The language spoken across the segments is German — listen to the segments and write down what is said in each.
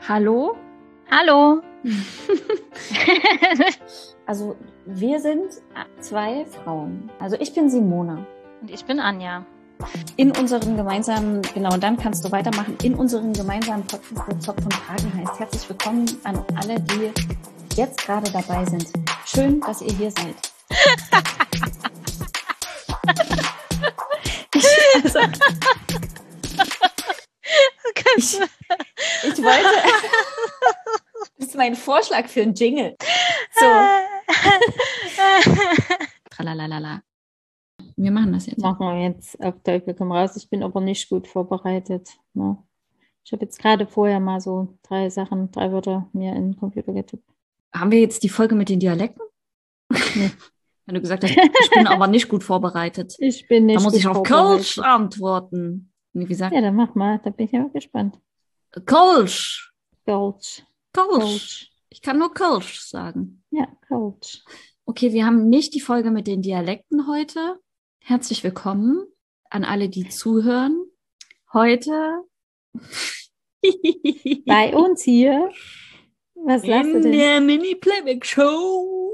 Hallo? Hallo. Also wir sind zwei Frauen. Also ich bin Simona. Und ich bin Anja. In unserem gemeinsamen, genau, dann kannst du weitermachen, in unserem gemeinsamen Podcast, der Zopf von Hagen heißt. Herzlich willkommen an alle, die jetzt gerade dabei sind. Schön, dass ihr hier seid. Ich wollte, das ist mein Vorschlag für einen Jingle. So. Tralalala. Wir machen das jetzt. Machen wir jetzt auf Teufel komm raus. Ich bin aber nicht gut vorbereitet. Ne? Ich habe jetzt gerade vorher mal so 3 Wörter mir in den Computer getippt. Haben wir jetzt die Folge mit den Dialekten? Nee. Wenn du gesagt hast, ich bin aber nicht gut vorbereitet. Ich bin nicht Da muss gut ich auf vorbereitet. Kölsch antworten. Wie gesagt, Ja, dann mach mal. Da bin ich aber gespannt. Kölsch. Kölsch. Kölsch. Ich kann nur Kölsch sagen. Ja, Kölsch. Okay, wir haben nicht die Folge mit den Dialekten heute. Herzlich willkommen an alle, die zuhören. Heute Bei uns hier. Was lasst du in denn? der Mini-Playback-Show.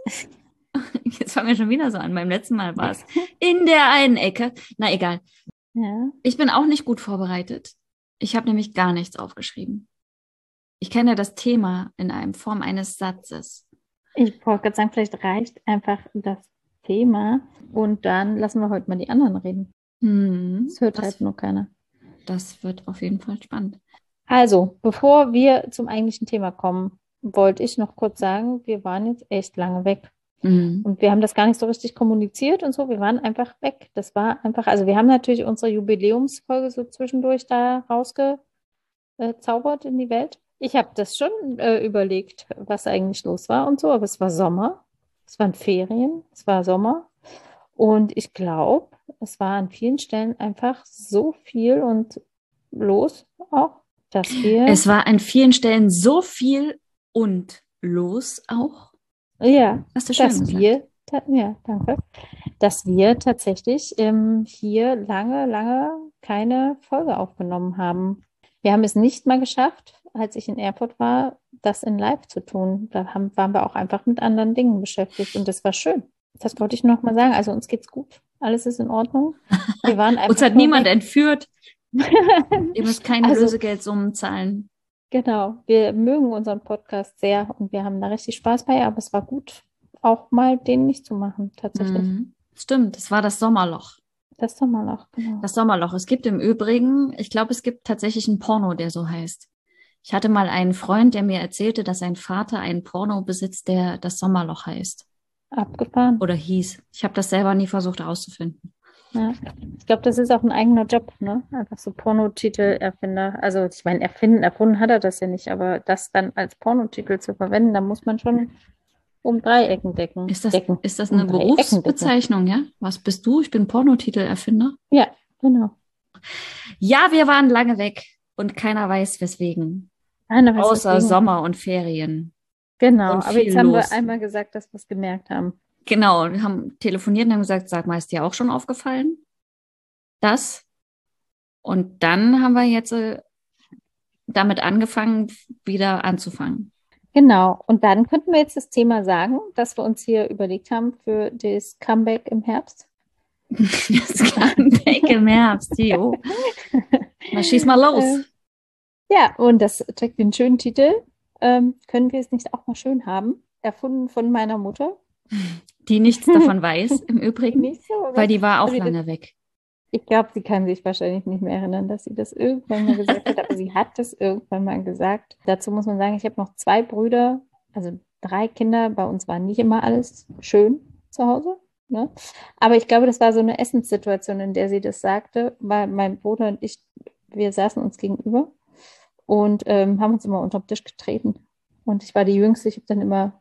Jetzt fangen wir schon wieder so an. Beim letzten Mal war es in der einen Ecke. Na egal. Ja. Ich bin auch nicht gut vorbereitet. Ich habe nämlich gar nichts aufgeschrieben. Ich kenne das Thema in einer Form eines Satzes. Ich wollte gerade sagen, vielleicht reicht einfach das Thema und dann lassen wir heute mal die anderen reden. Das hört halt nur keiner. Das wird auf jeden Fall spannend. Also, bevor wir zum eigentlichen Thema kommen, wollte ich noch kurz sagen, wir waren jetzt echt lange weg. Und wir haben das gar nicht so richtig kommuniziert und so. Wir waren einfach weg. Das war einfach, also wir haben natürlich unsere Jubiläumsfolge so zwischendurch da rausgezaubert in die Welt. Ich habe das schon überlegt, was eigentlich los war und so, aber es war Sommer, es waren Ferien, es war Sommer und ich glaube, es war an vielen Stellen einfach so viel und los auch, dass wir... Es war an vielen Stellen so viel und los auch. Ja, Hast du schön dass gesagt. ja, danke, dass wir tatsächlich hier lange keine Folge aufgenommen haben. Wir haben es nicht mal geschafft, als ich in Erfurt war, das in Live zu tun. Da waren wir auch einfach mit anderen Dingen beschäftigt und das war schön. Das wollte ich noch mal sagen. Also uns geht's gut, alles ist in Ordnung. Wir waren einfach Uns hat nur niemand weg. entführt. Ihr müsst keine Also, Lösegeldsummen zahlen. genau, wir mögen unseren Podcast sehr und wir haben da richtig Spaß bei, aber es war gut, auch mal den nicht zu machen, tatsächlich. Stimmt, es war das Sommerloch. Das Sommerloch, genau. Das Sommerloch. Es gibt im Übrigen, ich glaube, es gibt tatsächlich einen Porno, der so heißt. Ich hatte mal einen Freund, der mir erzählte, dass sein Vater einen Porno besitzt, der das Sommerloch heißt. Abgefahren. Oder hieß. Ich habe das selber nie versucht herauszufinden. Ja. Ich glaube, das ist auch ein eigener Job, ne? Einfach so Pornotitel-Erfinder. Also ich meine, erfunden hat er das ja nicht, aber das dann als Pornotitel zu verwenden, da muss man schon um 3 Ecken decken. Ist das Um eine 3 Ecken decken. Berufsbezeichnung, ja? Was bist du? Ich bin Pornotitelerfinder. Ja, genau. Ja, wir waren lange weg und keiner weiß weswegen. Einer weiß Außer deswegen. Sommer und Ferien. Genau, und aber viel jetzt haben los. wir einmal gesagt, dass wir es gemerkt haben. Genau, wir haben telefoniert und haben gesagt, sag mal, ist dir auch schon aufgefallen? Das? Und dann haben wir jetzt damit angefangen, wieder anzufangen. Genau, und dann könnten wir jetzt das Thema sagen, das wir uns hier überlegt haben für das Comeback im Herbst. Das Comeback im Herbst, jo. Na, schieß mal los. Ja, und das trägt den schönen Titel. Können wir es nicht auch mal schön haben? Erfunden von meiner Mutter. Die nichts davon weiß, im Übrigen, Nicht so, oder? weil die war auch Also lange weg. Ich glaube, sie kann sich wahrscheinlich nicht mehr erinnern, dass sie das irgendwann mal gesagt hat, aber sie hat das irgendwann mal gesagt. Dazu muss man sagen, ich habe noch 2 Brüder, also 3 Kinder. Bei uns war nicht immer alles schön zu Hause. Ne? Aber ich glaube, das war so eine Essenssituation, in der sie das sagte, weil mein Bruder und ich, wir saßen uns gegenüber und haben uns immer unterm Tisch getreten. Und ich war die Jüngste, ich habe dann immer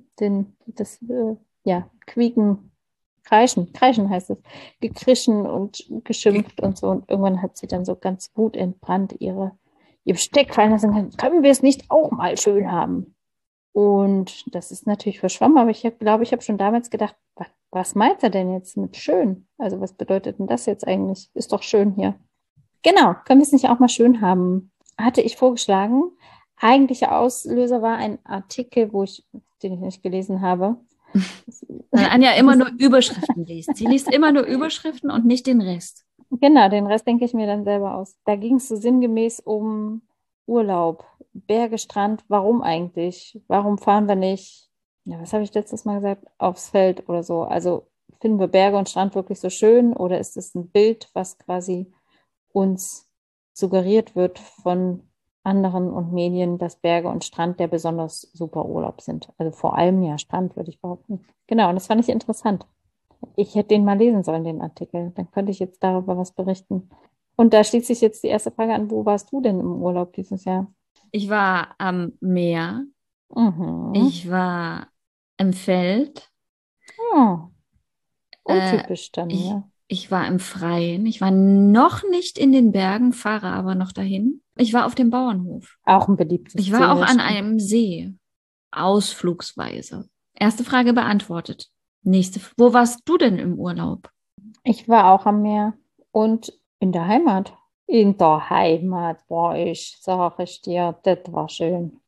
Quieken, Kreischen heißt es, gekrischen und geschimpft und so. Und irgendwann hat sie dann so ganz wutentbrannt ihr Besteck fallen lassen und gesagt, können wir es nicht auch mal schön haben? Und das ist natürlich verschwommen, aber ich glaube, ich habe schon damals gedacht, was meint er denn jetzt mit schön? Also was bedeutet denn das jetzt eigentlich? Ist doch schön hier. Genau, können wir es nicht auch mal schön haben? Hatte ich vorgeschlagen, eigentliche Auslöser war ein Artikel, den ich nicht gelesen habe. Weil Anja immer nur Überschriften liest. Sie liest immer nur Überschriften und nicht den Rest. Genau, den Rest denke ich mir dann selber aus. Da ging es so sinngemäß um Urlaub, Berge, Strand. Warum eigentlich? Warum fahren wir nicht, ja, was habe ich letztes Mal gesagt, aufs Feld oder so? Also finden wir Berge und Strand wirklich so schön oder ist es ein Bild, was quasi uns suggeriert wird von anderen und Medien, dass Berge und Strand der besonders super Urlaub sind? Also vor allem ja Strand, würde ich behaupten. Genau, und das fand ich interessant. Ich hätte den mal lesen sollen, den Artikel. Dann könnte ich jetzt darüber was berichten. Und da schließt sich jetzt die erste Frage an, wo warst du denn im Urlaub dieses Jahr? Ich war am Meer. Mhm. Ich war im Feld. Oh, untypisch dann, Ich, ja. ich war im Freien. Ich war noch nicht in den Bergen, fahre aber noch dahin. Ich war auf dem Bauernhof. Auch ein beliebtes Ich war auch Ziel, an stimmt. einem See, ausflugsweise. Erste Frage beantwortet. Nächste, wo warst du denn im Urlaub? Ich war auch am Meer und in der Heimat. In der Heimat war ich, sag ich dir, das war schön.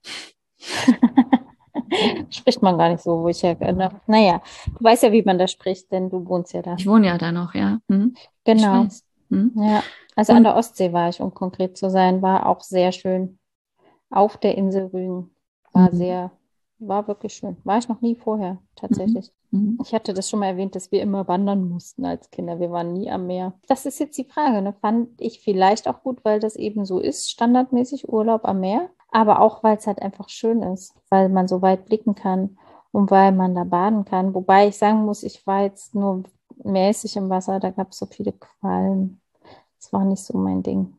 Spricht man gar nicht so, wo ich herkomme. Naja, du weißt ja, wie man da spricht, denn du wohnst ja da. Ich wohne ja da noch, ja. Ich Genau. weiß. Ja, also an der Ostsee war ich, um konkret zu sein, war auch sehr schön. Auf der Insel Rügen war wirklich schön. War ich noch nie vorher, tatsächlich. Ich hatte das schon mal erwähnt, dass wir immer wandern mussten als Kinder. Wir waren nie am Meer. Das ist jetzt die Frage, ne? Fand ich vielleicht auch gut, weil das eben so ist, standardmäßig Urlaub am Meer, aber auch, weil es halt einfach schön ist, weil man so weit blicken kann und weil man da baden kann. Wobei ich sagen muss, ich war jetzt nur mäßig im Wasser, da gab es so viele Quallen. Das war nicht so mein Ding.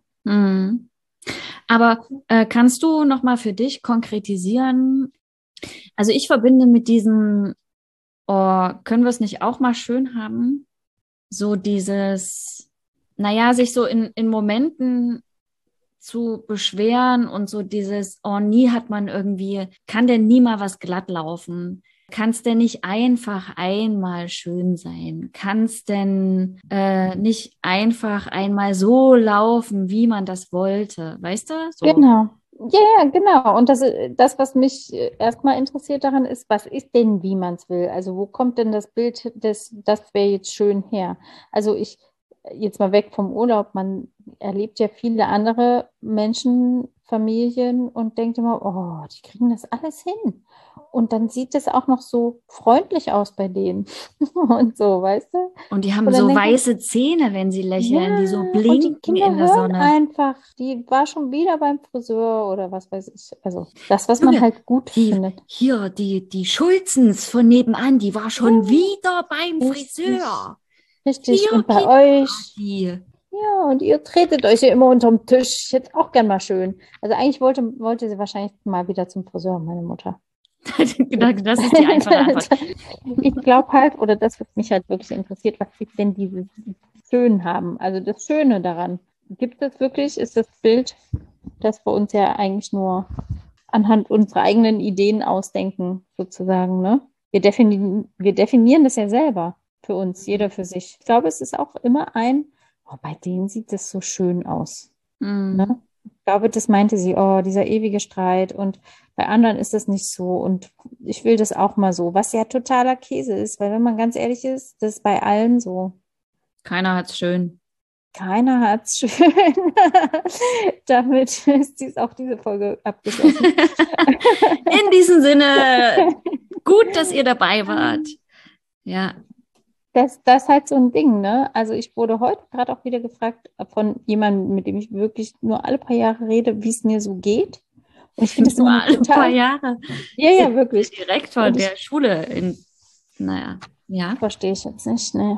Aber kannst du noch mal für dich konkretisieren? Also ich verbinde mit diesem, oh, können wir es nicht auch mal schön haben? So dieses, naja, sich so in Momenten zu beschweren und so dieses, oh, nie hat man irgendwie, kann denn nie mal was glatt laufen? Kann es denn nicht einfach einmal schön sein? Kann es denn nicht einfach einmal so laufen, wie man das wollte? Weißt du? So. Genau. Ja, genau. Und das, was mich erstmal interessiert daran ist, was ist denn, wie man es will? Also wo kommt denn das Bild das wäre jetzt schön her? Also jetzt mal weg vom Urlaub, man erlebt ja viele andere Menschen, Familien und denkt immer, oh, die kriegen das alles hin. Und dann sieht es auch noch so freundlich aus bei denen und so, weißt du? Und die haben Und dann so denkt man, weiße Zähne, wenn sie lächeln, die so und die blinken Kinder in der hören Sonne. einfach, die war schon wieder beim Friseur oder was weiß ich. Also das, was man halt gut findet. Hier, die Schulzens von nebenan, die war schon wieder beim Friseur. Richtig. Hier, Und bei euch, Kinderparty. ja, und ihr tretet euch ja immer unterm Tisch. Jetzt auch gern mal schön. Also eigentlich wollte sie wahrscheinlich mal wieder zum Friseur, meine Mutter. Das ist die einfache Antwort. Ich glaube halt, oder das, was mich halt wirklich interessiert, was ist denn dieses Schön haben? Also das Schöne daran. Gibt es wirklich, ist das Bild, das wir uns ja eigentlich nur anhand unserer eigenen Ideen ausdenken, sozusagen, ne? Wir definieren das ja selber für uns, jeder für sich. Ich glaube, es ist auch immer oh, bei denen sieht das so schön aus. Ne? Ich glaube, das meinte sie, oh, dieser ewige Streit und bei anderen ist das nicht so und ich will das auch mal so, was ja totaler Käse ist, weil wenn man ganz ehrlich ist, das ist bei allen so. Keiner hat's schön. Keiner hat's schön. Damit ist auch diese Folge abgeschlossen. In diesem Sinne, gut, dass ihr dabei wart. Ja. Das ist halt so ein Ding, ne? Also ich wurde heute gerade auch wieder gefragt von jemandem, mit dem ich wirklich nur alle paar Jahre rede, wie es mir so geht. Und ich finde das immer alle paar Jahre. Ja, wirklich. Direkt von der Schule. Naja, ja. Verstehe ich jetzt nicht, ne?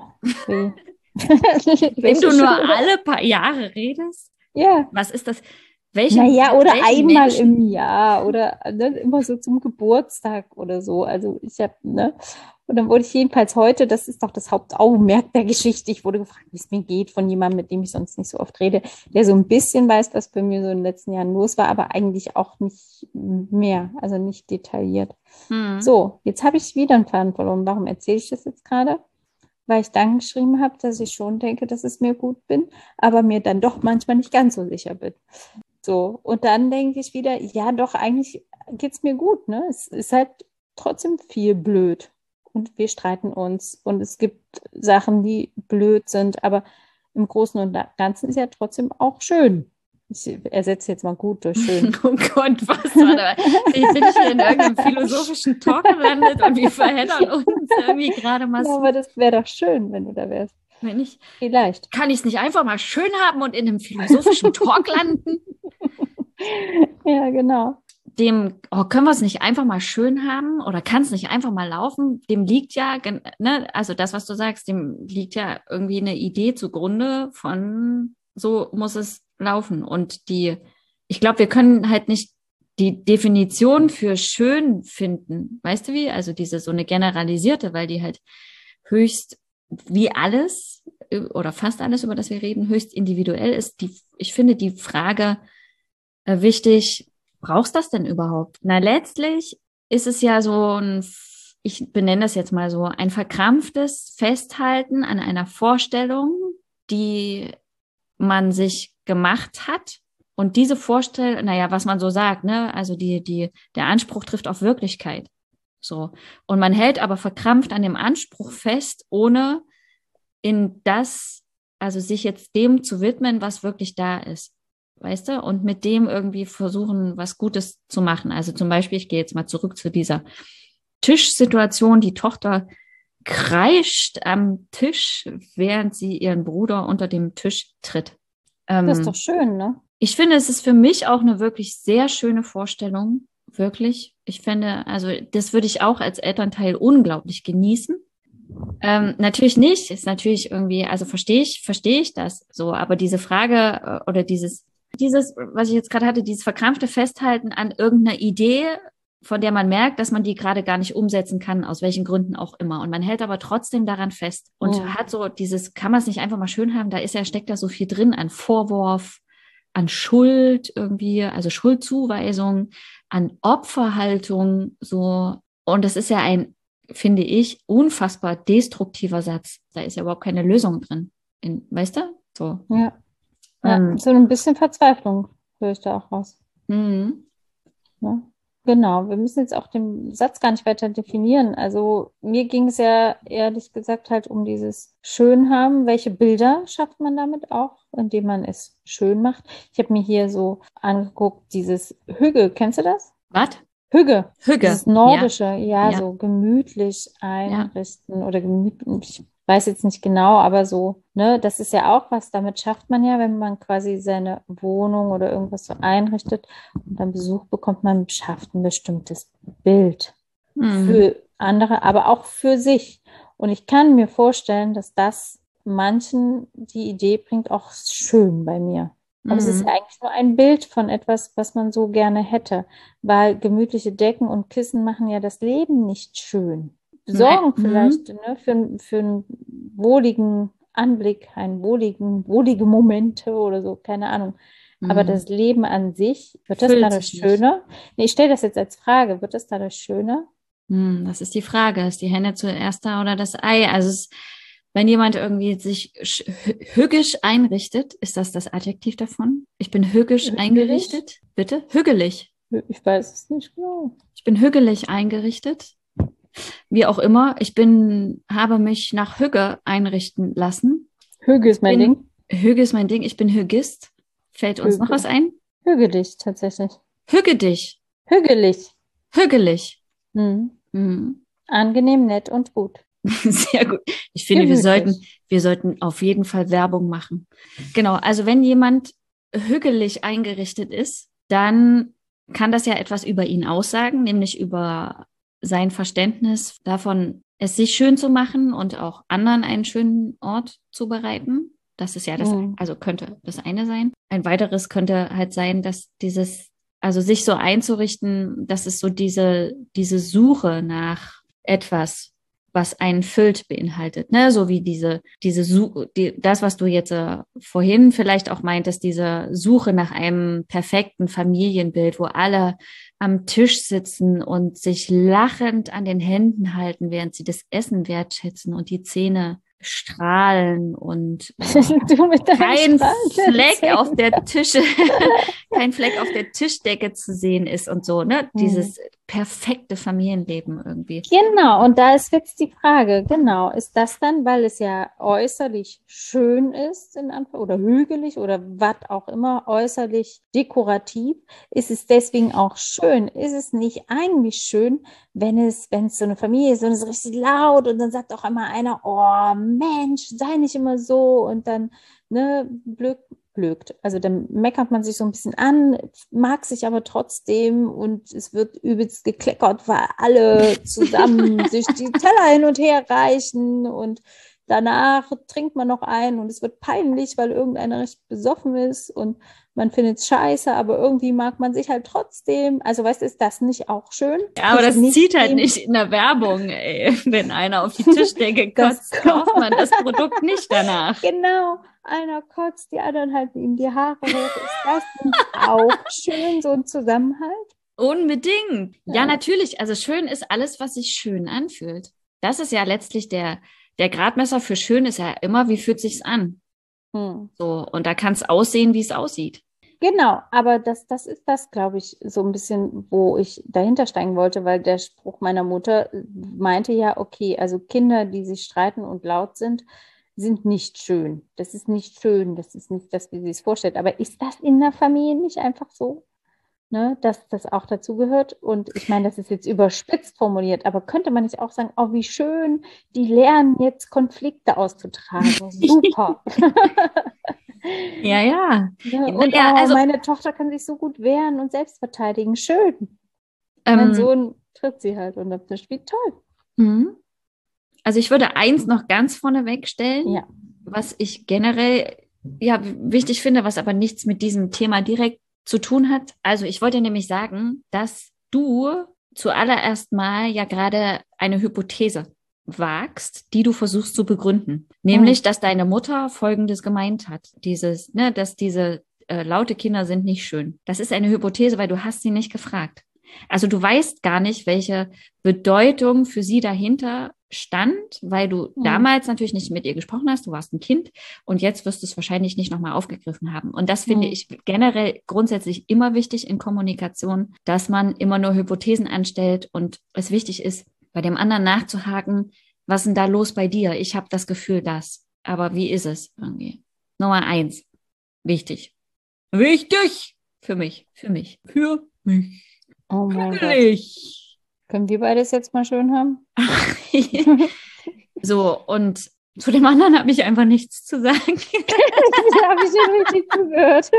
Wenn du nur alle paar Jahre redest? Ja. Was ist das? Naja, oder einmal im Jahr oder ne, immer so zum Geburtstag oder so. Also ich habe, ne? Und dann wurde ich jedenfalls heute, das ist doch das Hauptaugenmerk der Geschichte, ich wurde gefragt, wie es mir geht von jemandem, mit dem ich sonst nicht so oft rede, der so ein bisschen weiß, was bei mir so in den letzten Jahren los war, aber eigentlich auch nicht mehr, also nicht detailliert. So, jetzt habe ich wieder einen Faden verloren. Warum erzähle ich das jetzt gerade? Weil ich dann geschrieben habe, dass ich schon denke, dass es mir gut bin, aber mir dann doch manchmal nicht ganz so sicher bin. So. Und dann denke ich wieder, ja, doch, eigentlich geht's mir gut, ne? Es ist halt trotzdem viel blöd. Und wir streiten uns. Und es gibt Sachen, die blöd sind. Aber im Großen und Ganzen ist ja trotzdem auch schön. Ich ersetze jetzt mal gut durch schön. Oh Gott, was war da? Bin ich hier in irgendeinem philosophischen Talk gelandet und wir verheddern uns irgendwie gerade mal Ja, so. aber das wäre doch schön, wenn du da wärst. Wenn ich, Vielleicht. kann ich es nicht einfach mal schön haben und in einem philosophischen Talk landen? Ja, genau. Können wir es nicht einfach mal schön haben oder kann es nicht einfach mal laufen? Dem liegt ja, ne, also das, was du sagst, dem liegt ja irgendwie eine Idee zugrunde von, so muss es laufen. Und ich glaube, wir können halt nicht die Definition für schön finden. Weißt du wie? Also so eine generalisierte, weil die halt höchst, wie alles oder fast alles, über das wir reden, höchst individuell ist. Ich finde die Frage wichtig, brauchst du das denn überhaupt? Na, letztlich ist es ja so ich benenne das jetzt mal so, ein verkrampftes Festhalten an einer Vorstellung, die man sich gemacht hat. Und diese Vorstellung, naja, was man so sagt, ne, also der Anspruch trifft auf Wirklichkeit. So. Und man hält aber verkrampft an dem Anspruch fest, ohne also sich jetzt dem zu widmen, was wirklich da ist. Weißt du? Und mit dem irgendwie versuchen, was Gutes zu machen. Also zum Beispiel, ich gehe jetzt mal zurück zu dieser Tischsituation. Die Tochter kreischt am Tisch, während sie ihren Bruder unter dem Tisch tritt. Das ist doch schön, ne? Ich finde, es ist für mich auch eine wirklich sehr schöne Vorstellung. Wirklich. Ich finde, also das würde ich auch als Elternteil unglaublich genießen. Natürlich nicht, ist natürlich irgendwie, also verstehe ich das so, aber diese Frage oder dieses, was ich jetzt gerade hatte, dieses verkrampfte Festhalten an irgendeiner Idee, von der man merkt, dass man die gerade gar nicht umsetzen kann, aus welchen Gründen auch immer. Und man hält aber trotzdem daran fest und hat so kann man es nicht einfach mal schön haben, steckt da so viel drin an Vorwurf, an Schuld irgendwie, also Schuldzuweisung, an Opferhaltung, so. Und das ist ja finde ich, unfassbar destruktiver Satz. Da ist ja überhaupt keine Lösung drin. Weißt du? So. Ja. So ein bisschen Verzweiflung höre ich da auch raus. Ja. Genau, wir müssen jetzt auch den Satz gar nicht weiter definieren. Also mir ging es ja ehrlich gesagt halt um dieses Schönhaben. Welche Bilder schafft man damit auch, indem man es schön macht? Ich habe mir hier so angeguckt, dieses Hügge, kennst du das? Was? Hügge. Hügge. Dieses Nordische, Ja. So gemütlich einrichten oder gemütlich. Ich weiß jetzt nicht genau, aber so, ne, das ist ja auch was, damit schafft man ja, wenn man quasi seine Wohnung oder irgendwas so einrichtet und dann Besuch bekommt, man schafft ein bestimmtes Bild für andere, aber auch für sich. Und ich kann mir vorstellen, dass das manchen die Idee bringt, auch schön bei mir. Aber es ist ja eigentlich nur ein Bild von etwas, was man so gerne hätte, weil gemütliche Decken und Kissen machen ja das Leben nicht schön. Sorgen vielleicht ne, für einen wohligen Anblick, wohlige Momente oder so, keine Ahnung. Aber das Leben an sich, wird das dadurch schöner? Nee, ich stelle das jetzt als Frage, wird das dadurch schöner? Das ist die Frage. Ist die Henne zuerst da oder das Ei? Also wenn jemand irgendwie sich hüggisch einrichtet, ist das Adjektiv davon? Ich bin hüggisch eingerichtet. Bitte? Hügelig. Ich weiß es nicht genau. Ich bin hügelig eingerichtet. Wie auch immer, habe mich nach Hügge einrichten lassen. Hügge ist mein Ding. Hügge ist mein Ding. Ich bin Hüggist. Fällt uns noch was ein? Hügelig, tatsächlich. Hüggedig. Hügelig. Hügelig. Angenehm, nett und gut. Sehr gut. Ich finde, wir sollten auf jeden Fall Werbung machen. Genau. Also wenn jemand hügelig eingerichtet ist, dann kann das ja etwas über ihn aussagen, nämlich über sein Verständnis davon, es sich schön zu machen und auch anderen einen schönen Ort zu bereiten. Das ist ja also könnte das eine sein. Ein weiteres könnte halt sein, dass also sich so einzurichten, dass es so diese Suche nach etwas, was einen füllt, beinhaltet, ne? So wie das, was du jetzt vorhin vielleicht auch meintest, diese Suche nach einem perfekten Familienbild, wo alle am Tisch sitzen und sich lachend an den Händen halten, während sie das Essen wertschätzen und die Zähne strahlen und Du mit deinen kein strahlenden Fleck Zähnen. auf der kein Fleck auf der Tischdecke zu sehen ist und so, ne? Dieses perfekte Familienleben irgendwie. Genau, und da ist jetzt die Frage, genau, ist das dann, weil es ja äußerlich schön ist, oder hügelig oder was auch immer, äußerlich dekorativ, ist es deswegen auch schön? Ist es nicht eigentlich schön, wenn es so eine Familie ist und es ist richtig laut und dann sagt auch immer einer, oh Mensch, sei nicht immer so und dann, ne, blökt. Also dann meckert man sich so ein bisschen an, mag sich aber trotzdem und es wird übelst gekleckert, weil alle zusammen sich die Teller hin und her reichen und danach trinkt man noch ein und es wird peinlich, weil irgendeiner richtig besoffen ist und man findet es scheiße, aber irgendwie mag man sich halt trotzdem. Also weißt du, ist das nicht auch schön? Ja, aber Ist das nicht zieht halt dem- nicht in der Werbung, ey. Wenn einer auf die Tischdecke Das- kotzt, kauft man das Produkt nicht danach. Genau, einer kotzt, die anderen halten ihm die Haare hoch. Ist das nicht auch schön, so ein Zusammenhalt? Unbedingt. Ja, Ja. natürlich. Also schön ist alles, was sich schön anfühlt. Das ist ja letztlich der Gradmesser für schön ist ja immer, wie fühlt sich's an? So, und da kann es aussehen, wie es aussieht. Genau, aber das ist das, glaube ich, so ein bisschen, wo ich dahinter steigen wollte, weil der Spruch meiner Mutter meinte ja, okay, also Kinder, die sich streiten und laut sind nicht schön. Das ist nicht schön, das ist nicht das, wie sie es vorstellt. Aber ist das in der Familie nicht einfach so? Ne, dass das auch dazu gehört. Und ich meine, das ist jetzt überspitzt formuliert, aber könnte man nicht auch sagen, oh, wie schön, die lernen jetzt Konflikte auszutragen. Super. Ja, ja. Ne? Und Naja, also, meine Tochter kann sich so gut wehren und selbst verteidigen. Schön. Mein Sohn tritt sie halt und das spielt toll. Also ich würde eins noch ganz vorneweg stellen, Ja. was ich generell ja wichtig finde, was aber nichts mit diesem Thema direkt zu tun hat. Also ich wollte nämlich sagen, dass du zuallererst mal ja gerade eine Hypothese wagst, die du versuchst zu begründen. Nämlich, dass deine Mutter Folgendes gemeint hat. Dass diese laute Kinder sind nicht schön. Das ist eine Hypothese, weil du hast sie nicht gefragt. Also du weißt gar nicht, welche Bedeutung für sie dahinter stand, weil du damals natürlich nicht mit ihr gesprochen hast, du warst ein Kind und jetzt wirst du es wahrscheinlich nicht nochmal aufgegriffen haben. Und das finde ich generell grundsätzlich immer wichtig in Kommunikation, dass man immer nur Hypothesen anstellt und es wichtig ist, bei dem anderen nachzuhaken, was ist denn da los bei dir? Ich habe das Gefühl, das. Aber wie ist es irgendwie? Nummer 1. Wichtig. Wichtig! Für mich. Oh mein Wirklich. Können wir beides jetzt mal schön haben? So, und zu dem anderen habe ich einfach nichts zu sagen. Da habe ich ja richtig zugehört.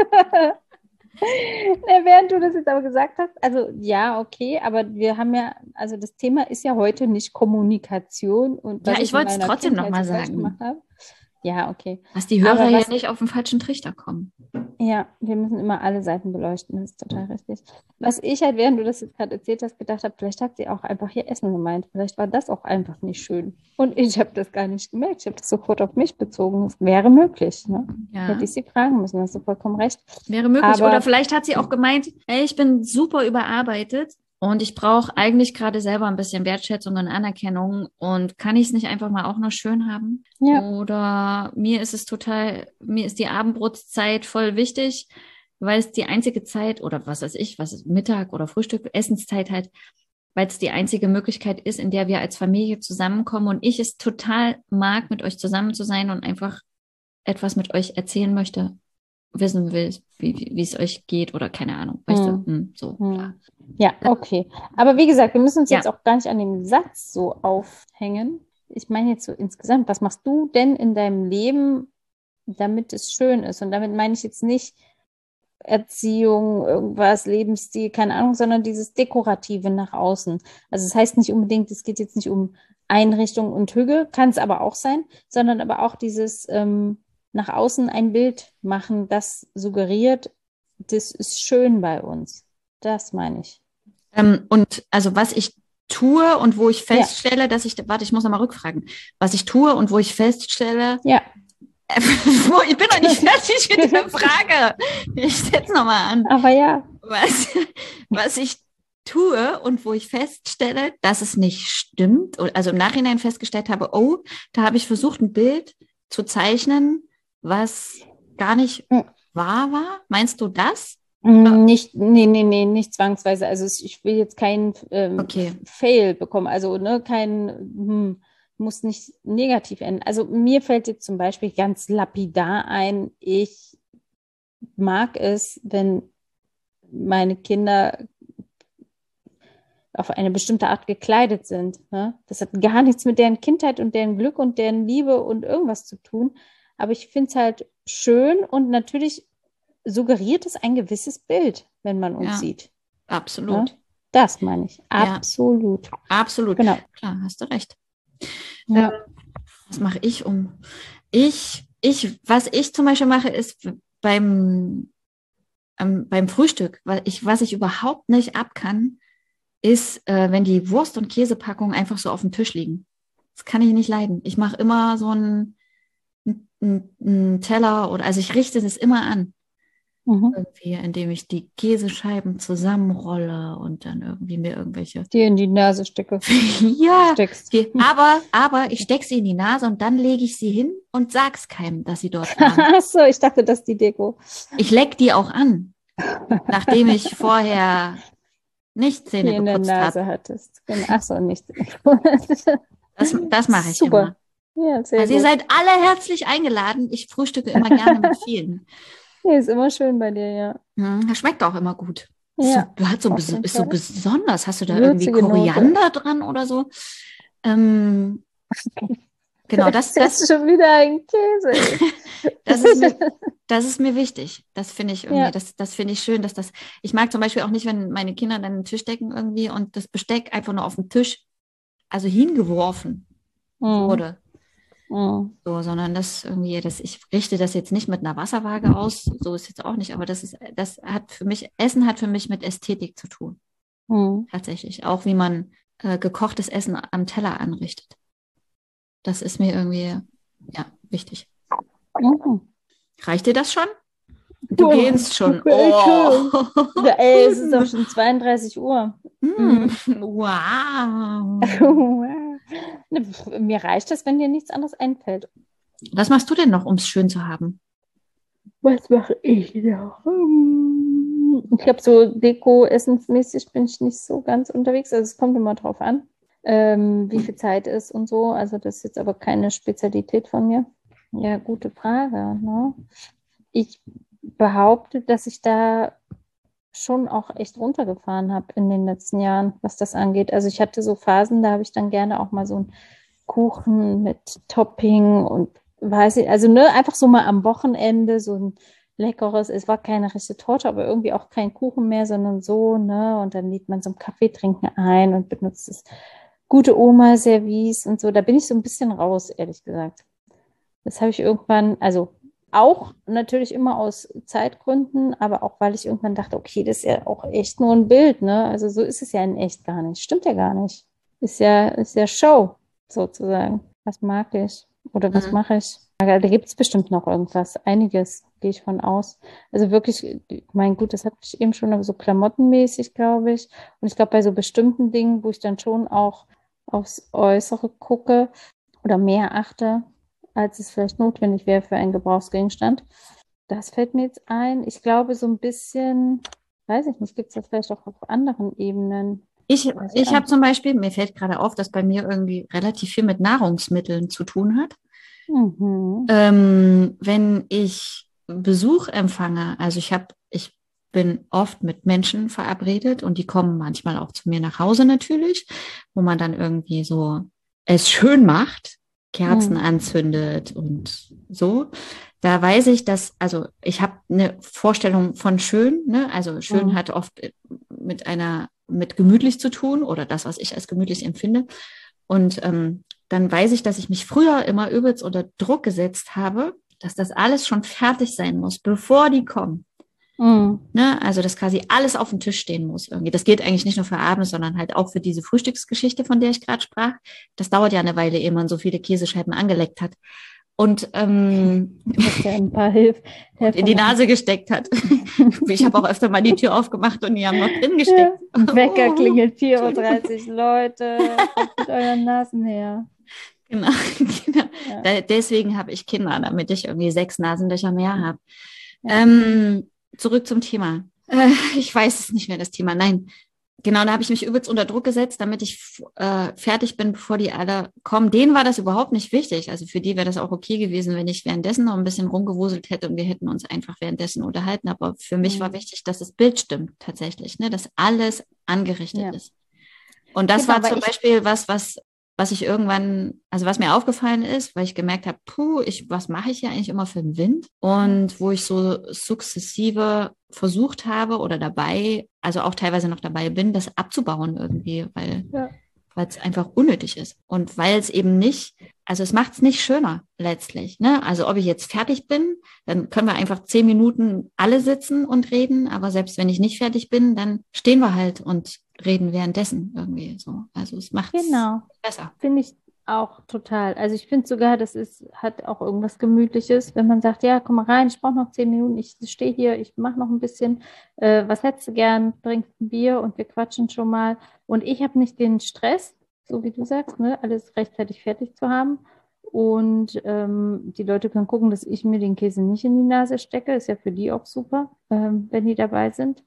Während du das jetzt aber gesagt hast, also ja, okay, aber wir haben ja, also das Thema ist ja heute nicht Kommunikation und was Ja, ich wollte es in meiner trotzdem Kindheit noch mal so falsch sagen. gemacht habe. Ja, okay. Dass die Hörer Aber hier nicht auf den falschen Trichter kommen. Ja, wir müssen immer alle Seiten beleuchten, das ist total richtig. Was ich halt, während du das jetzt gerade erzählt hast, gedacht habe, vielleicht hat sie auch einfach hier Essen gemeint. Vielleicht war das auch einfach nicht schön. Und ich habe das gar nicht gemerkt. Ich habe das sofort auf mich bezogen. Das wäre möglich. Ne? Ja. Hätte ich sie fragen müssen, hast du vollkommen recht. Wäre möglich. Aber- Oder vielleicht hat sie auch gemeint, ey, ich bin super überarbeitet und ich brauche eigentlich gerade selber ein bisschen Wertschätzung und Anerkennung und kann ich es nicht einfach mal auch noch schön haben? Ja. Oder mir ist die Abendbrotzeit voll wichtig, weil es die einzige Zeit oder was weiß ich, was ist Mittag oder Frühstück, Essenszeit halt, weil es die einzige Möglichkeit ist, in der wir als Familie zusammenkommen und ich es total mag, mit euch zusammen zu sein und einfach etwas mit euch erzählen möchte, wissen will, wie es euch geht oder keine Ahnung. Weißt du? So. Klar. Ja, okay. Aber wie gesagt, wir müssen uns Ja. jetzt auch gar nicht an dem Satz so aufhängen. Ich meine jetzt so insgesamt, was machst du denn in deinem Leben, damit es schön ist? Und damit meine ich jetzt nicht Erziehung, irgendwas, Lebensstil, keine Ahnung, sondern dieses Dekorative nach außen. Also es heißt nicht unbedingt, es geht jetzt nicht um Einrichtung und Hüge, kann es aber auch sein, sondern aber auch dieses nach außen ein Bild machen, das suggeriert, das ist schön bei uns. Das meine ich. Und also was ich tue und wo ich feststelle, warte, ich muss nochmal rückfragen, was ich tue und wo ich feststelle, Ja. Ich bin noch nicht fertig mit der Frage. Ich setze nochmal an. Aber ja. Was ich tue und wo ich feststelle, dass es nicht stimmt, also im Nachhinein festgestellt habe, oh, da habe ich versucht, ein Bild zu zeichnen, was gar nicht wahr war. Meinst du das? Nicht zwangsweise. Also ich will jetzt keinen Okay. Fail bekommen. Also muss nicht negativ enden. Also mir fällt jetzt zum Beispiel ganz lapidar ein, ich mag es, wenn meine Kinder auf eine bestimmte Art gekleidet sind. Ne? Das hat gar nichts mit deren Kindheit und deren Glück und deren Liebe und irgendwas zu tun. Aber ich finde es halt schön und natürlich suggeriert es ein gewisses Bild, wenn man uns sieht. Absolut. Ja? Das meine ich. Absolut. Ja, absolut. Genau. Klar, hast du recht. Ja. Was mache ich was ich zum Beispiel mache, ist beim Frühstück, was ich überhaupt nicht ab kann, ist, wenn die Wurst- und Käsepackungen einfach so auf dem Tisch liegen. Das kann ich nicht leiden. Ich mache immer so einen Teller also ich richte das immer an. Irgendwie, indem ich die Käsescheiben zusammenrolle und dann irgendwie mir irgendwelche... Die in die Nase stecke. Ja, aber ich stecke sie in die Nase und dann lege ich sie hin und sag's keinem, dass sie dort waren. Ach so, ich dachte, das ist die Deko. Ich leck die auch an, nachdem ich vorher nicht Zähne in der geputzt Nase habe. hattest. Ach so, nicht. Das mache ich Super. immer. Ja, sehr Also gut. ihr seid alle herzlich eingeladen. Ich frühstücke immer gerne mit vielen. Nee, ist immer schön bei dir, ja. Das schmeckt auch immer gut. Ja, Ist so besonders. Hast du da würzige irgendwie Koriander Note dran oder so? Genau, das ist schon wieder ein Käse. das ist mir wichtig. Das finde ich irgendwie, Ja. das finde ich schön, ich mag zum Beispiel auch nicht, wenn meine Kinder dann den Tisch decken irgendwie und das Besteck einfach nur auf den Tisch, also hingeworfen wurde. So, sondern ich richte das jetzt nicht mit einer Wasserwaage aus, so ist jetzt auch nicht, aber Essen hat für mich mit Ästhetik zu tun. Tatsächlich. Auch wie man gekochtes Essen am Teller anrichtet. Das ist mir irgendwie, wichtig. Reicht dir das schon? Du gehst schon. Oh. Ey, es ist auch schon 32 Uhr. Wow. Mir reicht das, wenn dir nichts anderes einfällt. Was machst du denn noch, um es schön zu haben? Was mache ich noch? Ich habe so Deko-essensmäßig bin ich nicht so ganz unterwegs. Also es kommt immer drauf an, wie viel Zeit ist und so. Also das ist jetzt aber keine Spezialität von mir. Ja, gute Frage. Ne? Ich behaupte, dass ich da schon auch echt runtergefahren habe in den letzten Jahren, was das angeht. Also ich hatte so Phasen, da habe ich dann gerne auch mal so einen Kuchen mit Topping und weiß ich, also einfach so mal am Wochenende so ein leckeres, es war keine richtige Torte, aber irgendwie auch kein Kuchen mehr, sondern so, und dann lädt man so einen Kaffee trinken ein und benutzt das gute Oma-Service und so. Da bin ich so ein bisschen raus, ehrlich gesagt. Das habe ich irgendwann, also auch natürlich immer aus Zeitgründen, aber auch, weil ich irgendwann dachte, okay, das ist ja auch echt nur ein Bild, ne? Also so ist es ja in echt gar nicht. Stimmt ja gar nicht. Ist ja Show, sozusagen. Was mag ich? Oder was mache ich? Da gibt es bestimmt noch irgendwas. Einiges, gehe ich von aus. Also wirklich, mein Gut, das hatte ich eben schon, aber so klamottenmäßig, glaube ich. Und ich glaube, bei so bestimmten Dingen, wo ich dann schon auch aufs Äußere gucke oder mehr achte, als es vielleicht notwendig wäre für einen Gebrauchsgegenstand. Das fällt mir jetzt ein. Ich glaube, so ein bisschen, weiß ich nicht, gibt es das vielleicht auch auf anderen Ebenen. Ich habe zum Beispiel, mir fällt gerade auf, dass bei mir irgendwie relativ viel mit Nahrungsmitteln zu tun hat. Wenn ich Besuch empfange, also ich bin oft mit Menschen verabredet und die kommen manchmal auch zu mir nach Hause natürlich, wo man dann irgendwie so es schön macht, Kerzen anzündet und so. Da weiß ich, also ich habe eine Vorstellung von schön, ne? Also schön hat oft mit gemütlich zu tun oder das, was ich als gemütlich empfinde. Und dann weiß ich, dass ich mich früher immer übelst unter Druck gesetzt habe, dass das alles schon fertig sein muss, bevor die kommen. Ne? Also, dass quasi alles auf dem Tisch stehen muss irgendwie. Das gilt eigentlich nicht nur für abends, sondern halt auch für diese Frühstücksgeschichte, von der ich gerade sprach. Das dauert ja eine Weile, ehe man so viele Käsescheiben angeleckt hat. und Dass der ein paar in die Nase gesteckt hat. Ich habe auch öfter mal die Tür aufgemacht und die haben noch drin gesteckt. Ja. Ein Wecker klingelt 4:30 Uhr, Leute, kommt mit euren Nasen her. Genau. Ja. Deswegen habe ich Kinder, damit ich irgendwie 6 Nasenlöcher mehr habe. Ja. Zurück zum Thema. Ich weiß es nicht mehr, das Thema. Nein. Genau, da habe ich mich übelst unter Druck gesetzt, damit ich fertig bin, bevor die alle kommen. Denen war das überhaupt nicht wichtig. Also für die wäre das auch okay gewesen, wenn ich währenddessen noch ein bisschen rumgewuselt hätte und wir hätten uns einfach währenddessen unterhalten. Aber für mich war wichtig, dass das Bild stimmt tatsächlich, ne? Dass alles angerichtet ist. Und das war zum Beispiel was ich irgendwann, also was mir aufgefallen ist, weil ich gemerkt habe, was mache ich hier eigentlich immer für einen Wind? Und wo ich so sukzessive versucht habe oder dabei, also auch teilweise noch dabei bin, das abzubauen irgendwie, weil es einfach unnötig ist. Und weil es eben nicht, also es macht es nicht schöner letztlich, ne? Also ob ich jetzt fertig bin, dann können wir einfach 10 Minuten alle sitzen und reden, aber selbst wenn ich nicht fertig bin, dann stehen wir halt und reden währenddessen irgendwie so. Also es macht es besser. Finde ich auch total. Also ich finde sogar, hat auch irgendwas Gemütliches, wenn man sagt, ja, komm mal rein, ich brauche noch 10 Minuten, ich stehe hier, ich mache noch ein bisschen, was hättest du gern, bringst ein Bier und wir quatschen schon mal. Und ich habe nicht den Stress, so wie du sagst, ne, alles rechtzeitig fertig zu haben. Und die Leute können gucken, dass ich mir den Käse nicht in die Nase stecke. Ist ja für die auch super, wenn die dabei sind.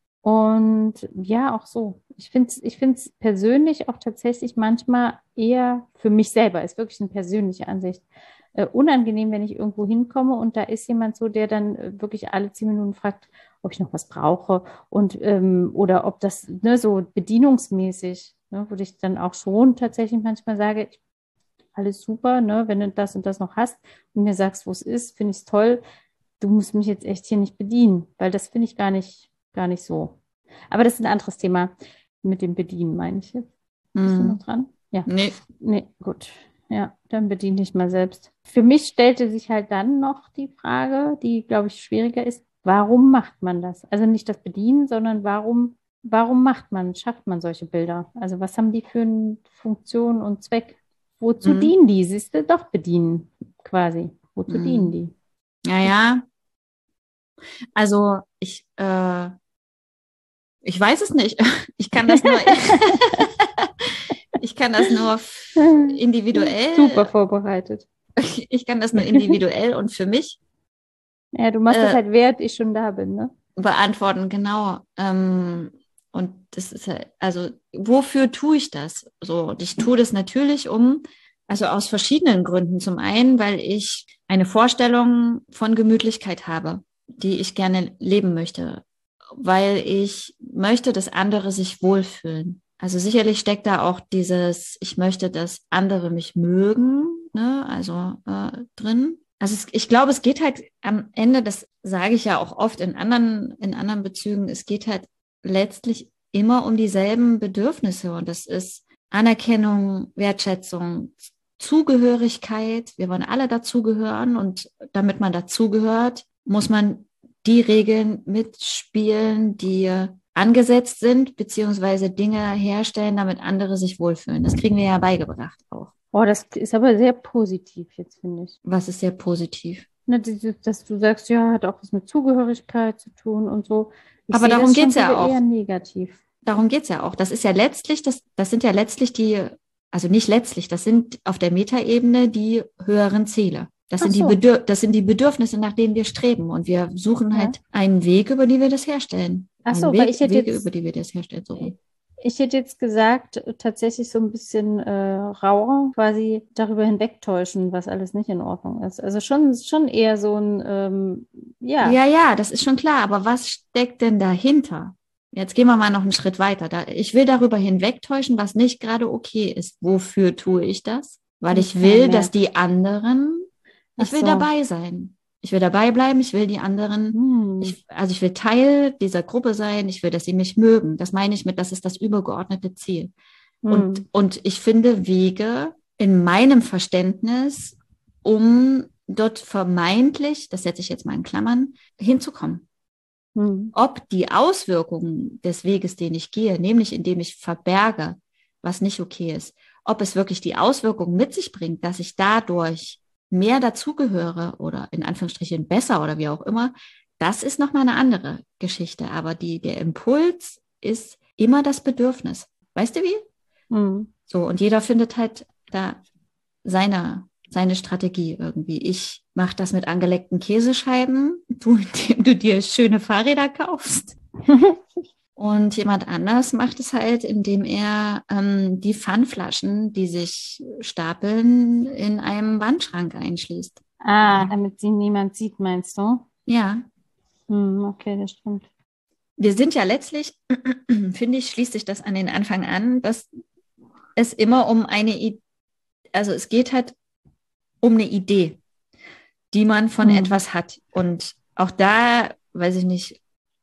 Und ja, auch so. Ich find's persönlich auch tatsächlich manchmal eher für mich selber, ist wirklich eine persönliche Ansicht, unangenehm, wenn ich irgendwo hinkomme und da ist jemand so, der dann wirklich alle 10 Minuten fragt, ob ich noch was brauche und oder ob das ne, so bedienungsmäßig, ne, wo ich dann auch schon tatsächlich manchmal sage, alles super, ne, wenn du das und das noch hast und mir sagst, wo es ist, finde ich es toll. Du musst mich jetzt echt hier nicht bedienen, weil das finde ich gar nicht so. Aber das ist ein anderes Thema mit dem Bedienen, meine ich jetzt. Bist du noch dran? Ja. Nee. Nee, gut. Ja, dann bediene ich mal selbst. Für mich stellte sich halt dann noch die Frage, die, glaube ich, schwieriger ist, warum macht man das? Also nicht das Bedienen, sondern warum schafft man solche Bilder? Also was haben die für eine Funktion und Zweck? Wozu dienen die? Siehst du, doch bedienen quasi. Wozu dienen die? Ja. Also ich weiß es nicht. Ich kann das nur, individuell. Super vorbereitet. Ich kann das nur individuell und für mich. Ja, du machst das halt, während ich schon da bin, ne? Beantworten, genau. Und das ist halt, also wofür tue ich das? So, und ich tue das natürlich also aus verschiedenen Gründen. Zum einen, weil ich eine Vorstellung von Gemütlichkeit habe, die ich gerne leben möchte, weil ich möchte, dass andere sich wohlfühlen. Also sicherlich steckt da auch ich möchte, dass andere mich mögen, ne? Also drin. Also ich glaube, es geht halt am Ende, das sage ich ja auch oft in anderen Bezügen, es geht halt letztlich immer um dieselben Bedürfnisse und das ist Anerkennung, Wertschätzung, Zugehörigkeit. Wir wollen alle dazugehören und damit man dazugehört, muss man die Regeln mitspielen, die angesetzt sind, beziehungsweise Dinge herstellen, damit andere sich wohlfühlen. Das kriegen wir ja beigebracht auch. Oh, das ist aber sehr positiv jetzt, finde ich. Was ist sehr positiv? Ne, dass du sagst, ja, hat auch was mit Zugehörigkeit zu tun und so. Aber darum geht es ja auch. Eher negativ. Darum geht es ja auch. Das ist ja letztlich, das sind ja letztlich also nicht letztlich, das sind auf der Metaebene die höheren Ziele. Das sind die Bedürfnisse, nach denen wir streben. Und wir suchen halt einen Weg, über die wir das herstellen. Über die wir das herstellen. So. Ich hätte jetzt gesagt, tatsächlich so ein bisschen rauer, quasi darüber hinwegtäuschen, was alles nicht in Ordnung ist. Also schon eher so ein, Ja, das ist schon klar. Aber was steckt denn dahinter? Jetzt gehen wir mal noch einen Schritt weiter. Ich will darüber hinwegtäuschen, was nicht gerade okay ist. Wofür tue ich das? Weil ich will, dass die anderen, ich will dabei sein. Ich will dabei bleiben, ich will die anderen, ich will Teil dieser Gruppe sein, ich will, dass sie mich mögen. Das meine ich das ist das übergeordnete Ziel. Und ich finde Wege in meinem Verständnis, um dort vermeintlich, das setze ich jetzt mal in Klammern, hinzukommen. Ob die Auswirkungen des Weges, den ich gehe, nämlich indem ich verberge, was nicht okay ist, ob es wirklich die Auswirkungen mit sich bringt, dass ich dadurch mehr dazugehöre oder in Anführungsstrichen besser oder wie auch immer, das ist nochmal eine andere Geschichte. Aber der Impuls ist immer das Bedürfnis. Weißt du wie? Mhm. So, und jeder findet halt da seine Strategie irgendwie. Ich mache das mit angeleckten Käsescheiben, indem du dir schöne Fahrräder kaufst. Und jemand anders macht es halt, indem er die Pfandflaschen, die sich stapeln, in einem Wandschrank einschließt. Damit sie niemand sieht, meinst du? Ja. Okay, das stimmt. Wir sind ja letztlich, finde ich, schließt sich das an den Anfang an, dass es immer um es geht halt um eine Idee, die man von etwas hat. Und auch da, weiß ich nicht,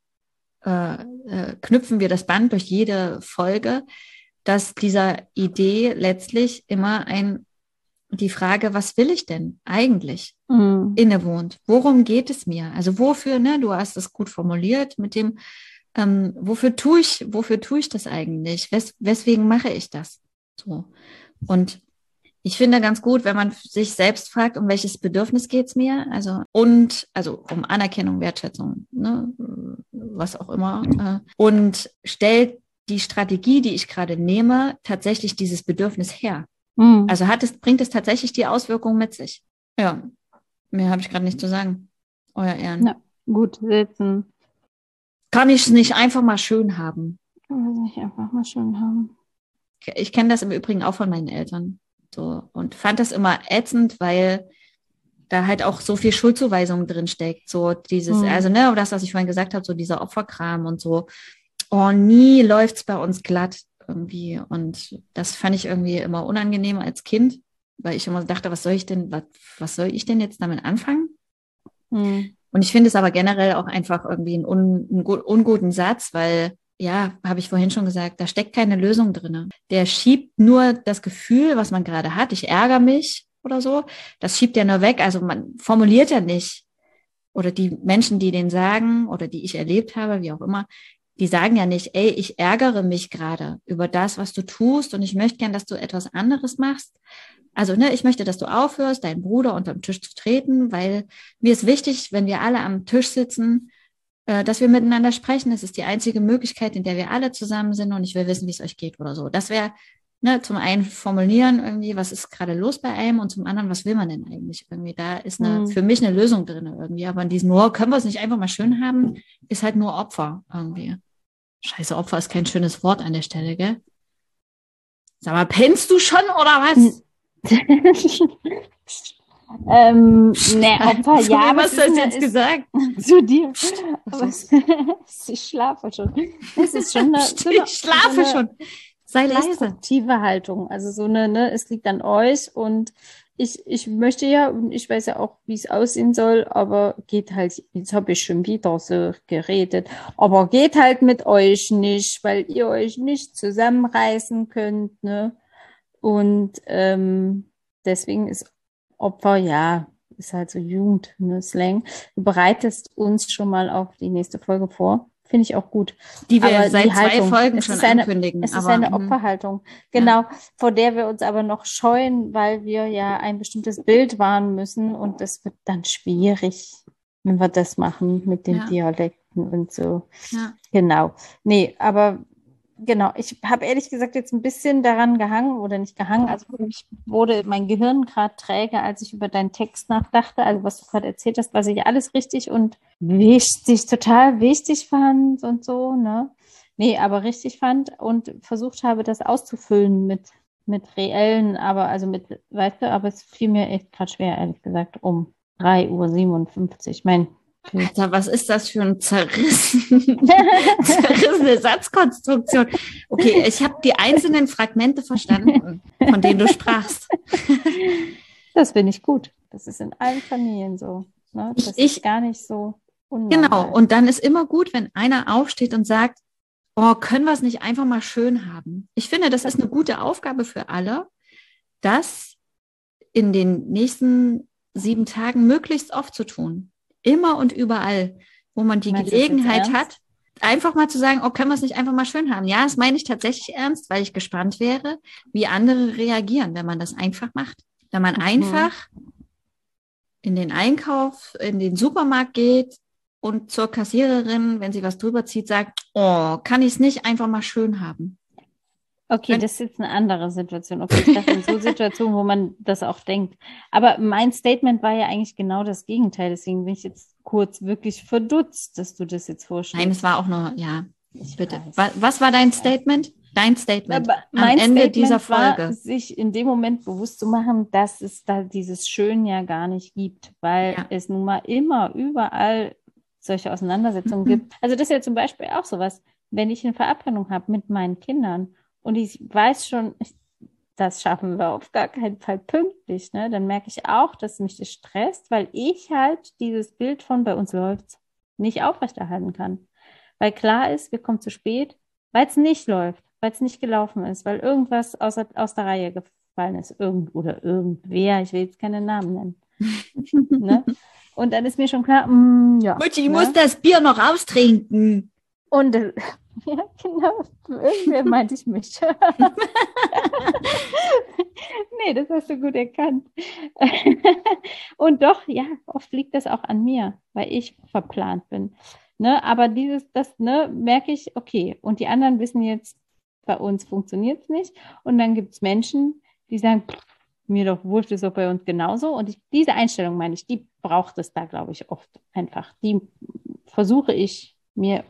knüpfen wir das Band durch jede Folge, dass dieser Idee letztlich immer die Frage, was will ich denn eigentlich, innewohnt. Worum geht es mir? Also wofür, ne, du hast es gut formuliert mit dem, wofür tue ich das eigentlich? Weswegen mache ich das? So. Und ich finde ganz gut, wenn man sich selbst fragt, um welches Bedürfnis geht es mir, also um Anerkennung, Wertschätzung, ne, was auch immer, und stellt die Strategie, die ich gerade nehme, tatsächlich dieses Bedürfnis her. Also bringt es tatsächlich die Auswirkungen mit sich. Ja, mehr habe ich gerade nicht zu sagen. Euer Ehren. Ja, gut sitzen. Kann ich es nicht einfach mal schön haben? Kann man nicht einfach mal schön haben. Ich kenne das im Übrigen auch von meinen Eltern. So, und fand das immer ätzend, weil da halt auch so viel Schuldzuweisung drin steckt. So dieses, also ne, das, was ich vorhin gesagt habe, so dieser Opferkram und so. Oh, nie läuft es bei uns glatt irgendwie. Und das fand ich irgendwie immer unangenehm als Kind, weil ich immer dachte, was soll ich denn jetzt damit anfangen? Und ich finde es aber generell auch einfach irgendwie einen unguten Satz, weil ja, habe ich vorhin schon gesagt, da steckt keine Lösung drin. Der schiebt nur das Gefühl, was man gerade hat, ich ärgere mich oder so, das schiebt er nur weg. Also man formuliert ja nicht, oder die Menschen, die den sagen oder die ich erlebt habe, wie auch immer, die sagen ja nicht, ey, ich ärgere mich gerade über das, was du tust und ich möchte gern, dass du etwas anderes machst. Also, ne, ich möchte, dass du aufhörst, deinen Bruder unterm Tisch zu treten, weil mir ist wichtig, wenn wir alle am Tisch sitzen, dass wir miteinander sprechen. Das ist die einzige Möglichkeit, in der wir alle zusammen sind und ich will wissen, wie es euch geht oder so. Das wäre, ne, zum einen formulieren irgendwie, was ist gerade los bei einem und zum anderen, was will man denn eigentlich irgendwie? Da ist für mich eine Lösung drin irgendwie. Aber in diesem, können wir es nicht einfach mal schön haben, ist halt nur Opfer irgendwie. Scheiße, Opfer ist kein schönes Wort an der Stelle, gell? Sag mal, pennst du schon oder was? Opfer, ja. Was hast du jetzt gesagt? Zu dir. Aber ich schlafe schon. Es ist schon ich schlafe schon. Sei leise. Destruktive Haltung. Also so eine, ne, es liegt an euch und ich möchte ja, und ich weiß ja auch, wie es aussehen soll, aber geht halt, jetzt habe ich schon wieder so geredet, aber geht halt mit euch nicht, weil ihr euch nicht zusammenreißen könnt, ne? Und deswegen ist Opfer, ja, ist halt so Jugend, ne, Slang. Du bereitest uns schon mal auf die nächste Folge vor. Finde ich auch gut. Die wir seit 2 Folgen schon ankündigen. Es ist eine Opferhaltung, genau, vor der wir uns aber noch scheuen, weil wir ja ein bestimmtes Bild wahren müssen und das wird dann schwierig, wenn wir das machen mit den Dialekten und so. Ja. Genau. Nee, aber genau, ich habe ehrlich gesagt jetzt ein bisschen daran gehangen oder nicht gehangen, also für mich wurde mein Gehirn gerade träge, als ich über deinen Text nachdachte, also was du gerade erzählt hast, was ich alles richtig und wichtig, total wichtig fand und so, ne? Nee, aber richtig fand und versucht habe, das auszufüllen mit reellen, aber also mit, weißt du, aber es fiel mir echt gerade schwer, ehrlich gesagt, um 3:57 Uhr. Alter, was ist das für ein zerrissene Satzkonstruktion? Okay, ich habe die einzelnen Fragmente verstanden, von denen du sprachst. Das finde ich gut. Das ist in allen Familien so. Ne? Das ist gar nicht so unnormal. Genau, und dann ist immer gut, wenn einer aufsteht und sagt, oh, können wir es nicht einfach mal schön haben? Ich finde, das ist eine gute Aufgabe für alle, das in den nächsten 7 Tagen möglichst oft zu tun. Immer und überall, wo man die Gelegenheit hat, einfach mal zu sagen, oh, können wir es nicht einfach mal schön haben? Ja, das meine ich tatsächlich ernst, weil ich gespannt wäre, wie andere reagieren, wenn man das einfach macht. Wenn man einfach in den Einkauf, in den Supermarkt geht und zur Kassiererin, wenn sie was drüber zieht, sagt, oh, kann ich es nicht einfach mal schön haben? Okay, das ist jetzt eine andere Situation. Okay, ich dachte in so Situationen, wo man das auch denkt. Aber mein Statement war ja eigentlich genau das Gegenteil. Deswegen bin ich jetzt kurz wirklich verdutzt, dass du das jetzt vorstellst. Nein, es war auch nur, ja, bitte. Was war dein Statement? Dein Statement mein am Ende Statement dieser Folge? war, sich in dem Moment bewusst zu machen, dass es da dieses Schön ja gar nicht gibt, weil es nun mal immer überall solche Auseinandersetzungen gibt. Also das ist ja zum Beispiel auch sowas, wenn ich eine Verabredung habe mit meinen Kindern und ich weiß schon, das schaffen wir auf gar keinen Fall pünktlich, ne? Dann merke ich auch, dass mich das stresst, weil ich halt dieses Bild von bei uns läuft nicht aufrechterhalten kann. Weil klar ist, wir kommen zu spät, weil es nicht läuft, weil es nicht gelaufen ist, weil irgendwas aus der Reihe gefallen ist. Oder irgendwer, ich will jetzt keine Namen nennen. Ne? Und dann ist mir schon klar, ja. Mutti, ich muss das Bier noch austrinken. Und ja, genau, irgendwer meinte ich mich. Nee, das hast du gut erkannt. Und doch, ja, oft liegt das auch an mir, weil ich verplant bin. Ne? Aber merke ich, okay, und die anderen wissen jetzt, bei uns funktioniert es nicht. Und dann gibt es Menschen, die sagen, mir doch wurscht, ist auch bei uns genauso. Und diese Einstellung, meine ich, die braucht es da, glaube ich, oft einfach. Die versuche ich mir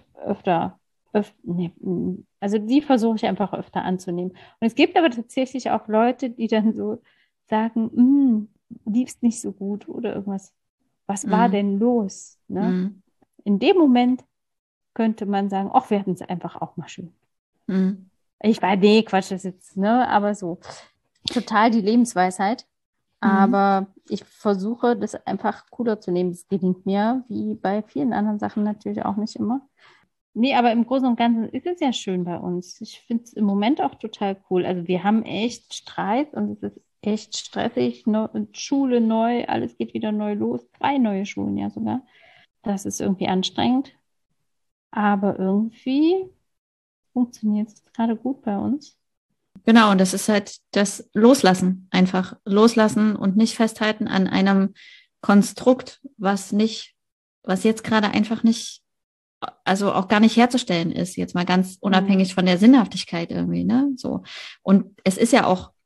die versuche ich einfach öfter anzunehmen. Und es gibt aber tatsächlich auch Leute, die dann so sagen, liefst nicht so gut oder irgendwas. Was war denn los? Ne? In dem Moment könnte man sagen, ach, wir hatten es einfach auch mal schön. Ich weiß, nee, Quatsch, das jetzt, ne, aber so total die Lebensweisheit. Aber ich versuche, das einfach cooler zu nehmen. Das gelingt mir, wie bei vielen anderen Sachen natürlich auch nicht immer. Nee, aber im Großen und Ganzen ist es ja schön bei uns. Ich finde es im Moment auch total cool. Also wir haben echt Streit und es ist echt stressig. Schule neu, alles geht wieder neu los. 2 neue Schulen ja sogar. Das ist irgendwie anstrengend. Aber irgendwie funktioniert es gerade gut bei uns. Genau, und das ist halt das Loslassen. Einfach loslassen und nicht festhalten an einem Konstrukt, was jetzt gerade einfach nicht, also auch gar nicht herzustellen ist, jetzt mal ganz unabhängig von der Sinnhaftigkeit irgendwie, ne? So. Und es ist ja auch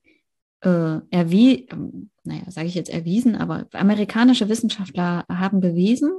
erwiesen, aber amerikanische Wissenschaftler haben bewiesen,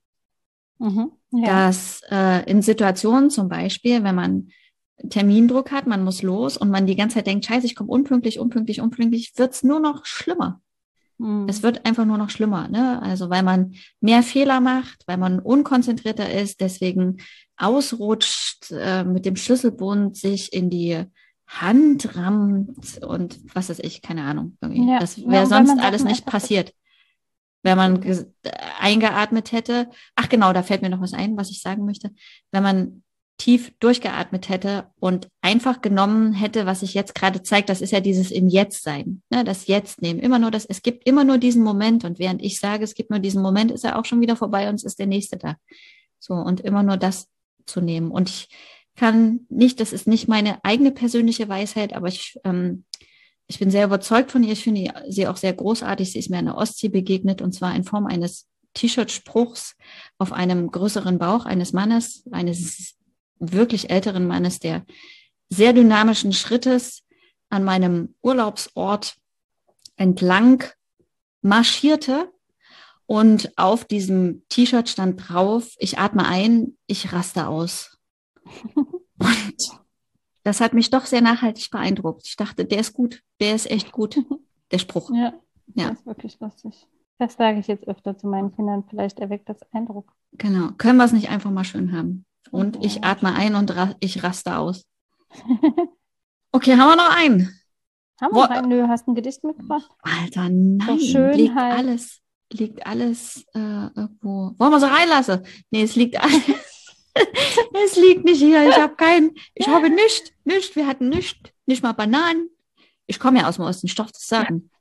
dass in Situationen zum Beispiel, wenn man Termindruck hat, man muss los und man die ganze Zeit denkt, scheiße, ich komme unpünktlich, wird es nur noch schlimmer. Es wird einfach nur noch schlimmer, ne? Also weil man mehr Fehler macht, weil man unkonzentrierter ist, deswegen ausrutscht, mit dem Schlüsselbund sich in die Hand rammt und was weiß ich, keine Ahnung. Ja. Das wäre sonst alles nicht passiert. Wenn man eingeatmet hätte. Ach genau, da fällt mir noch was ein, was ich sagen möchte. Wenn man tief durchgeatmet hätte und einfach genommen hätte, was sich jetzt gerade zeigt, das ist ja dieses im Jetzt sein, ne? Das Jetzt nehmen, es gibt immer nur diesen Moment und während ich sage, es gibt nur diesen Moment, ist er auch schon wieder vorbei und es ist der nächste da. So, und immer nur das zu nehmen. Und ich kann nicht, das ist nicht meine eigene persönliche Weisheit, aber ich bin sehr überzeugt von ihr. Ich finde sie auch sehr großartig. Sie ist mir an der Ostsee begegnet und zwar in Form eines T-Shirt-Spruchs auf einem größeren Bauch eines Mannes, eines wirklich älteren Mannes, der sehr dynamischen Schrittes an meinem Urlaubsort entlang marschierte und auf diesem T-Shirt stand drauf, ich atme ein, ich raste aus. Und das hat mich doch sehr nachhaltig beeindruckt. Ich dachte, der ist gut, der ist echt gut, der Spruch. Ja, das ist wirklich lustig. Das sage ich jetzt öfter zu meinen Kindern, vielleicht erweckt das Eindruck. Genau, können wir es nicht einfach mal schön haben? Und ich atme ein und ich raste aus. Okay, haben wir noch einen? Haben wir noch einen? Nö, hast du ein Gedicht mitgebracht? Alter, nein. Liegt alles irgendwo. Wollen wir so reinlassen? Nee, es liegt alles. Es liegt nicht hier. Ich habe nichts. Wir hatten nichts. Nicht mal Bananen. Ich komme ja aus dem Osten, ich darf das sagen.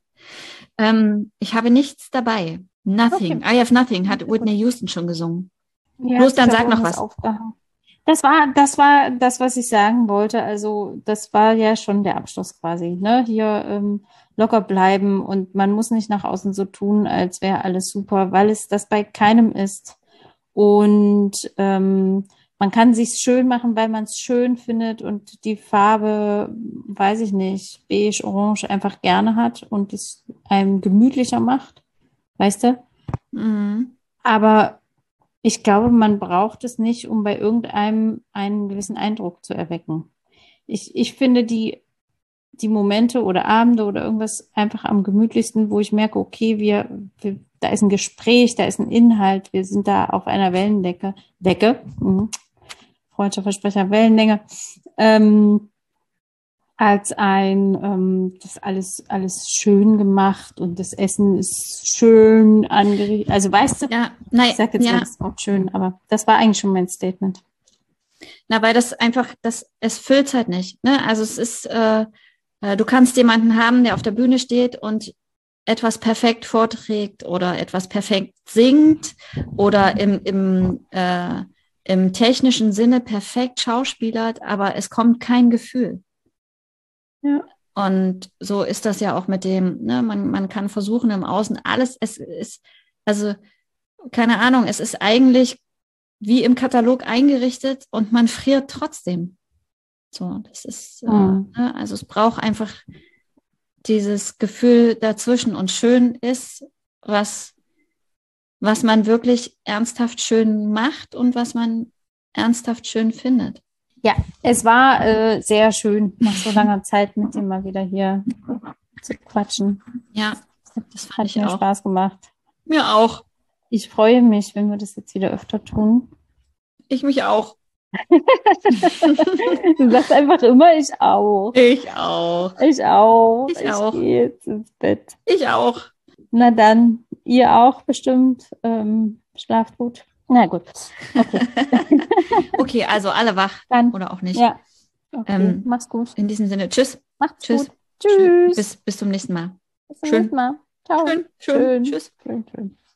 Ich habe nichts dabei. Nothing. Okay. I have nothing, hat Whitney Houston schon gesungen. Ja, bloß dann sag noch was. Das war das, was ich sagen wollte. Also das war ja schon der Abschluss quasi, ne? Hier locker bleiben und man muss nicht nach außen so tun, als wäre alles super, weil es das bei keinem ist. Und man kann sich schön machen, weil man es schön findet und die Farbe, weiß ich nicht, beige, orange einfach gerne hat und es einem gemütlicher macht, weißt du? Mhm. Aber ich glaube, man braucht es nicht, um bei irgendeinem einen gewissen Eindruck zu erwecken. Ich finde die Momente oder Abende oder irgendwas einfach am gemütlichsten, wo ich merke, okay, da ist ein Gespräch, da ist ein Inhalt, wir sind da auf einer Decke, freudscher Versprecher, Wellenlänge, als das alles schön gemacht und das Essen ist schön angerichtet. Also weißt du, Ja, ich nein, sage jetzt mal ja. das Wort schön, aber das war eigentlich schon mein Statement. Na, weil das einfach, es füllt halt nicht. Ne? Also es ist, du kannst jemanden haben, der auf der Bühne steht und etwas perfekt vorträgt oder etwas perfekt singt oder im technischen Sinne perfekt schauspielert, aber es kommt kein Gefühl. Ja. Und so ist das ja auch mit dem, ne, man kann versuchen im Außen alles, es ist, also keine Ahnung, es ist eigentlich wie im Katalog eingerichtet und man friert trotzdem. So, das ist, ne, also es braucht einfach dieses Gefühl dazwischen und schön ist, was man wirklich ernsthaft schön macht und was man ernsthaft schön findet. Ja, es war sehr schön, nach so langer Zeit mit dir mal wieder hier zu quatschen. Ja, das fand Hat ich mir auch. Spaß gemacht. Mir auch. Ich freue mich, wenn wir das jetzt wieder öfter tun. Ich mich auch. Du sagst einfach immer, ich auch. Ich auch. Ich auch. Ich Ich auch. gehe jetzt ins Bett. Ich auch. Na dann, ihr auch bestimmt. Schlaft gut. Na gut. Okay. Okay, also alle wach Dann, oder auch nicht. ja. Okay, mach's gut. In diesem Sinne, tschüss. Macht's Tschüss. gut. Tschüss. Bis zum nächsten Mal. Bis zum nächsten Mal. Ciao. Schön. Schön. Tschüss. Schön, schön.